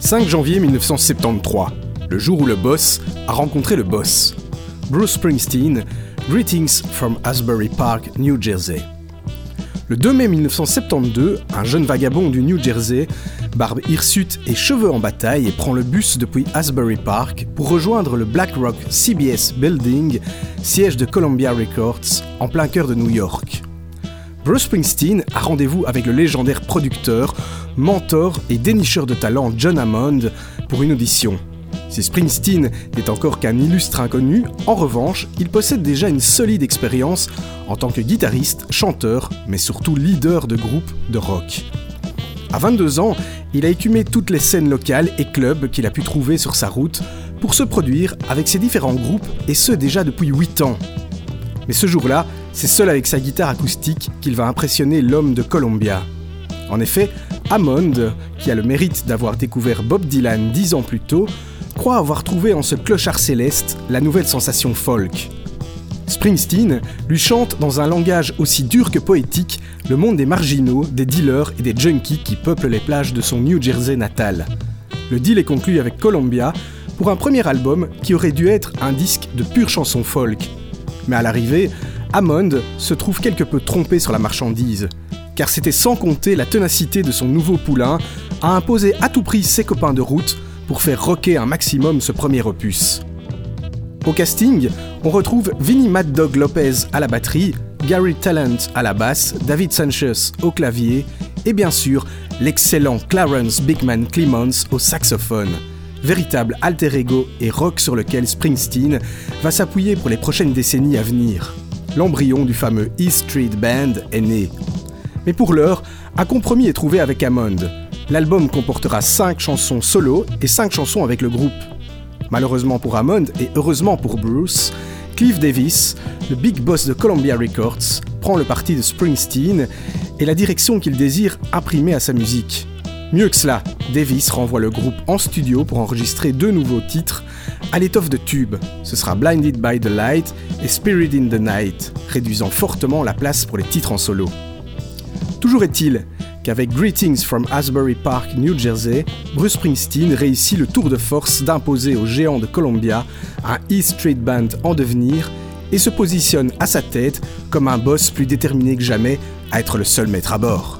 5 janvier 1973, le jour où le boss a rencontré le boss. Bruce Springsteen, Greetings from Asbury Park, New Jersey. Le 2 mai 1972, un jeune vagabond du New Jersey, barbe hirsute et cheveux en bataille, prend le bus depuis Asbury Park pour rejoindre le Black Rock CBS Building, siège de Columbia Records, en plein cœur de New York. Bruce Springsteen a rendez-vous avec le légendaire producteur, mentor et dénicheur de talent John Hammond pour une audition. Si Springsteen n'est encore qu'un illustre inconnu, en revanche, il possède déjà une solide expérience en tant que guitariste, chanteur, mais surtout leader de groupe de rock. À 22 ans, il a écumé toutes les scènes locales et clubs qu'il a pu trouver sur sa route pour se produire avec ses différents groupes, et ce déjà depuis 8 ans. Mais ce jour-là, c'est seul avec sa guitare acoustique qu'il va impressionner l'homme de Columbia. En effet, Hammond, qui a le mérite d'avoir découvert Bob Dylan 10 ans plus tôt, croit avoir trouvé en ce clochard céleste la nouvelle sensation folk. Springsteen lui chante dans un langage aussi dur que poétique le monde des marginaux, des dealers et des junkies qui peuplent les plages de son New Jersey natal. Le deal est conclu avec Columbia pour un premier album qui aurait dû être un disque de pure chanson folk. Mais à l'arrivée, Hammond se trouve quelque peu trompé sur la marchandise, car c'était sans compter la ténacité de son nouveau poulain à imposer à tout prix ses copains de route pour faire rocker un maximum ce premier opus. Au casting, on retrouve Vinnie Mad Dog Lopez à la batterie, Gary Talent à la basse, David Sanchez au clavier et bien sûr l'excellent Clarence Bigman Clemons au saxophone, véritable alter ego et rock sur lequel Springsteen va s'appuyer pour les prochaines décennies à venir. L'embryon du fameux E Street Band est né. Mais pour l'heure, un compromis est trouvé avec Hammond. L'album comportera 5 chansons solo et 5 chansons avec le groupe. Malheureusement pour Hammond et heureusement pour Bruce, Cliff Davis, le big boss de Columbia Records, prend le parti de Springsteen et la direction qu'il désire imprimer à sa musique. Mieux que cela, Davis renvoie le groupe en studio pour enregistrer 2 nouveaux titres à l'étoffe de tubes. Ce sera Blinded by the Light et Spirit in the Night, réduisant fortement la place pour les titres en solo. Toujours est-il qu'avec Greetings from Asbury Park, New Jersey, Bruce Springsteen réussit le tour de force d'imposer aux géants de Columbia un E Street Band en devenir et se positionne à sa tête comme un boss plus déterminé que jamais à être le seul maître à bord.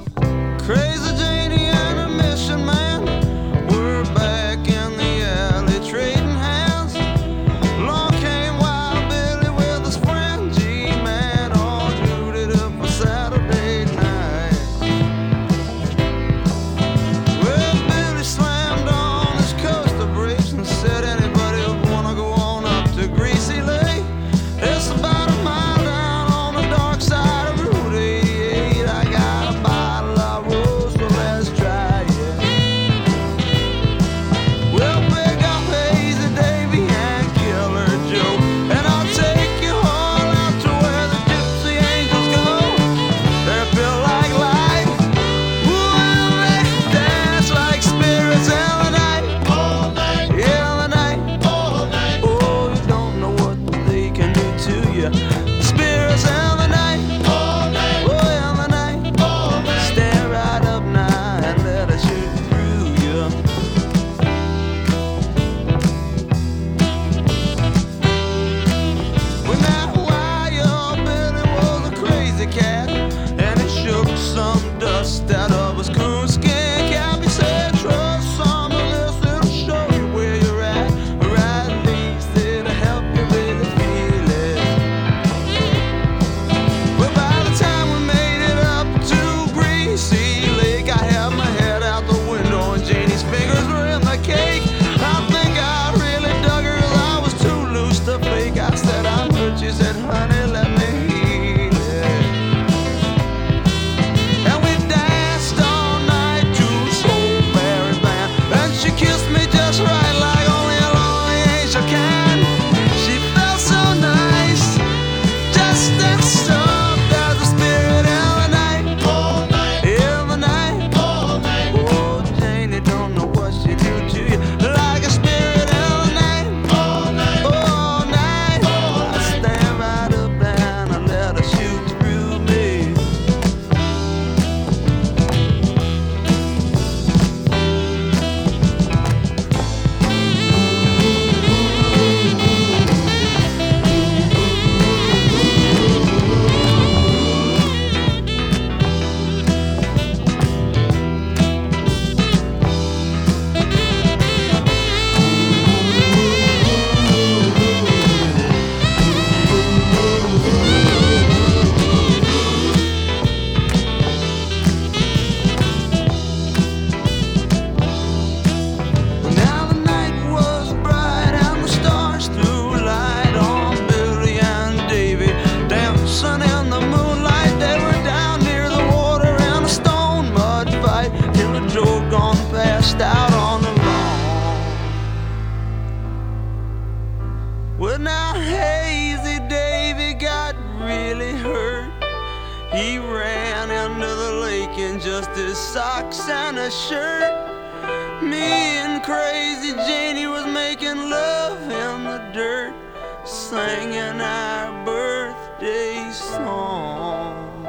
just his socks and a shirt. Me and crazy Janie was making love in the dirt, singing our birthday songs.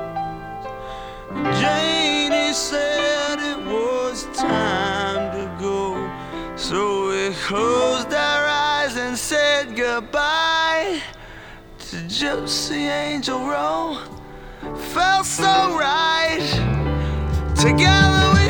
Janie said it was time to go, so we closed our eyes and said goodbye to Gypsy Angel Row. Felt so right. Together we